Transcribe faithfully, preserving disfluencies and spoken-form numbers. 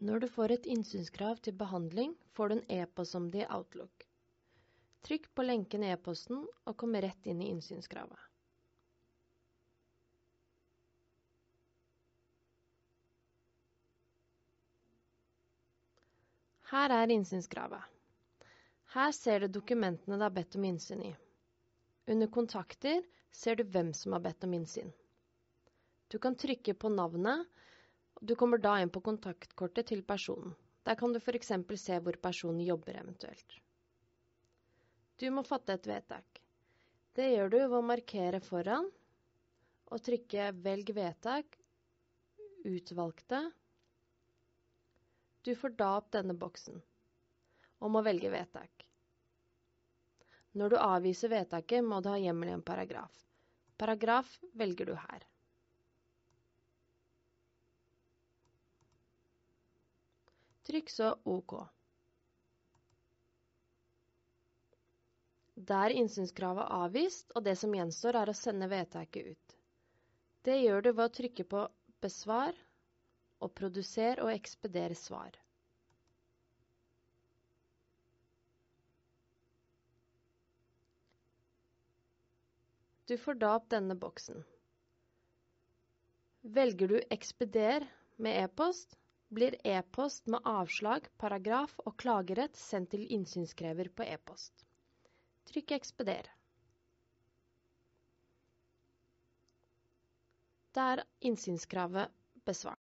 Når du får et innsynskrav til behandling, får du en e-post om det i Outlook. Trykk på lenken i e-posten og kom rett inn i innsynskravet. Her er innsynskravet. Her ser du dokumentene du har bedt om innsyn i. Under kontakter ser du hvem som har bedt om innsyn. Du kan trykke på navnet, og du kommer da inn på kontaktkortet til personen. Der kan du for eksempel se hvor personen jobber eventuelt. Du må fatte et vedtak. Det gjør du ved å markere foran og trykke velg vedtak, utvalgte. Du får da opp denne boksen om å velge vedtak. Når du avviser vedtaket, må du ha hjemmel i en paragraf. Paragraf velger du her. Trykk så OK. Da er innsynskravet avvist, og det som gjenstår er å sende vedtaket ut. Det gjør du ved å trykke på besvar og produser og ekspedere svar. Du får da opp denne boksen. Velger du ekspeder med e-post, blir e-post med avslag, paragraf og klagerett sendt til innsynskrever på e-post. Trykk ekspeder. Da er innsynskravet besvart.